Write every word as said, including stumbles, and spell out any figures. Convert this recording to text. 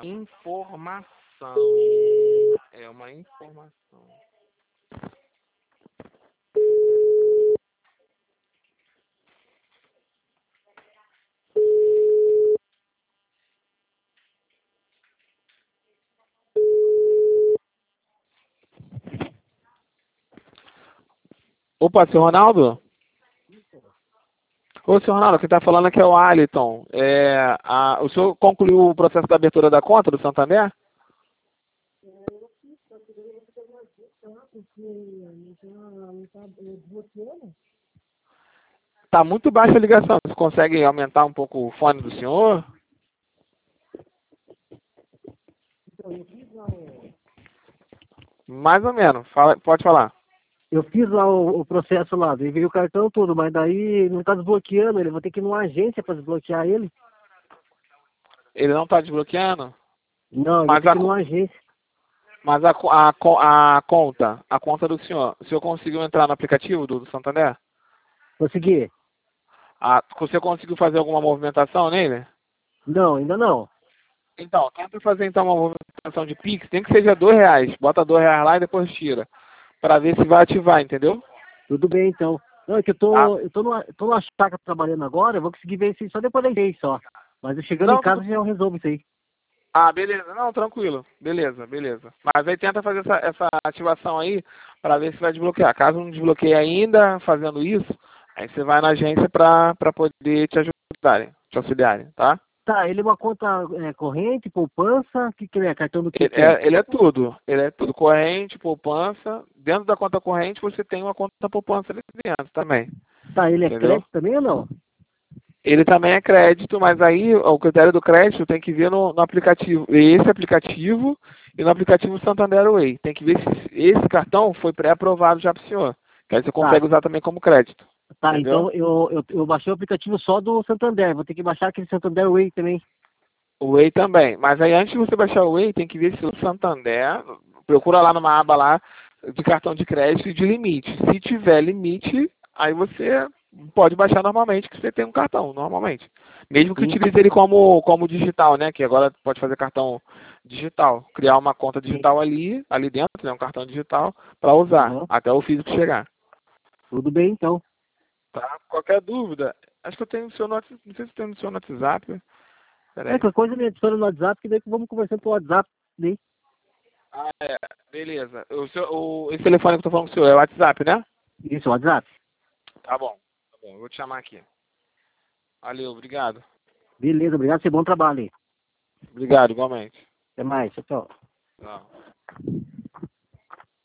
informação. É uma informação. Opa, seu Ronaldo? Ô, senhor Ronaldo, quem está falando aqui é o Aliton. É, a, o senhor concluiu o processo da abertura da conta do Santander? Está muito baixa a ligação. Você consegue aumentar um pouco o fone do senhor? Mais ou menos. Fala, pode falar. Eu fiz lá o, o processo lá, veio o cartão todo, mas daí não está desbloqueando ele, vou ter que ir numa agência para desbloquear ele. Ele não está desbloqueando? Não, eu vou Mas ter a, que ir numa agência. mas a, a, a conta, a conta do senhor, o senhor conseguiu entrar no aplicativo do, do Santander? Consegui? Ah, você conseguiu fazer alguma movimentação nele? Não, ainda não. Então, tenta fazer então uma movimentação de Pix, tem que seja dois reais. Bota dois reais lá e depois tira. Para ver se vai ativar, entendeu? Tudo bem então. Não, é que eu Ah, tô, eu tô numa, tô numa chácara trabalhando agora, eu vou conseguir ver isso aí só depois das seis só. Mas eu chegando em não, casa tudo... já eu resolvo isso aí. ah, beleza. Não, tranquilo. Beleza, beleza. Mas aí tenta fazer essa, essa ativação aí para ver se vai desbloquear. Caso não desbloqueie ainda fazendo isso, aí você vai na agência para poder te ajudarem, te auxiliarem, tá? Tá, ele é uma conta é, corrente, poupança, o que que ele é? Cartão do que Ele que é? é, ele é tudo. Ele é tudo. Corrente, poupança. Dentro da conta corrente você tem uma conta poupança ali dentro também. Tá, ele é Entendeu? crédito também ou não? Ele também é crédito, mas aí o critério do crédito tem que ver no, no aplicativo. Esse aplicativo e no aplicativo Santander Way. Tem que ver se esse cartão foi pré-aprovado já para o senhor. Que aí você Tá, consegue usar também como crédito. tá, Entendeu? então eu, eu, eu baixei o aplicativo só do Santander, vou ter que baixar aquele Santander Way também. O Way também. Mas aí antes de você baixar o Way, tem que ver se o Santander. Procura lá numa aba lá de cartão de crédito e de limite. Se tiver limite, aí você pode baixar normalmente, que você tem um cartão, normalmente. Mesmo que Sim, utilize ele como, como digital, né? Que agora pode fazer cartão digital. Criar uma conta sim. digital ali, ali dentro, né? Um cartão digital, para usar, Aham. até o físico chegar. Tudo bem então. Tá? Qualquer dúvida, acho que eu tenho o seu no WhatsApp, não sei se tem no seu WhatsApp. É, Peraí. qualquer coisa me adiciona no WhatsApp, que daí vamos conversando pelo WhatsApp. Daí. Ah, é. Beleza. O seu, o, esse telefone que eu tô falando com o senhor é o WhatsApp, né? Isso, WhatsApp. Tá bom. Tá bom, eu vou te chamar aqui. Valeu, obrigado. Beleza, obrigado, você bom trabalho aí. Obrigado, igualmente. Até mais, tchau, tchau. Tchau.